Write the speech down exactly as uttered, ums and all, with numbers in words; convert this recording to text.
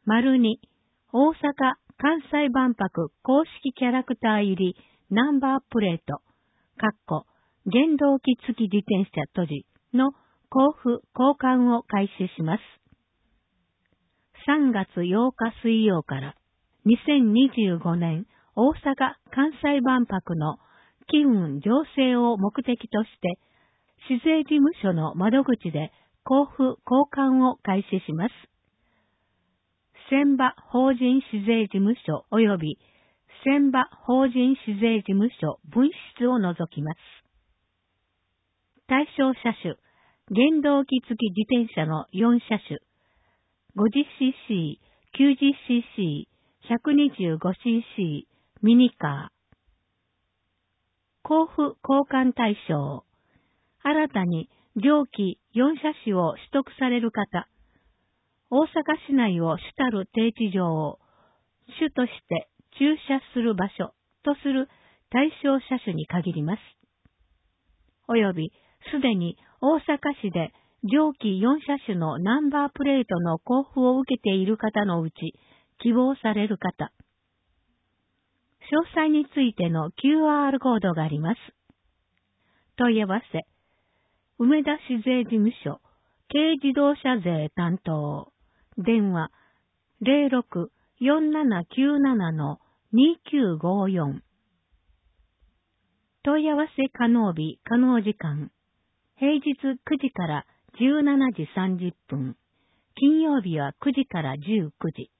丸に、大阪・関西万博公式キャラクター入りナンバープレート、かっこ、原動機付き自転車閉じの交付・交換を開始します。さんがつようか水曜からにせんにじゅうごねん大阪・関西万博の機運醸成を目的として、市税事務所の窓口で交付・交換を開始します。船場法人市税事務所及び船場法人市税事務所分室を除きます。対象車種、原動機付き自転車のよん車種、ごじゅっシーシー、きゅうじゅっシーシー、ひゃくにじゅうごシーシー、ミニカー。交付交換対象。新たに上記よん車種を取得される方、大阪市内を主たる停地場を主として駐車する場所とする対象車種に限ります。およびすでに大阪市で上記よん車種のナンバープレートの交付を受けている方のうち希望される方。詳細についての キューアール コードがあります。問い合わせ、梅田市税事務所、軽自動車税担当、電話 ゼロろく よんななきゅうなな にきゅうごよん。問い合わせ可能日、可能時間、平日くじからじゅうしちじさんじゅっぷん、金曜日はくじからじゅうくじ。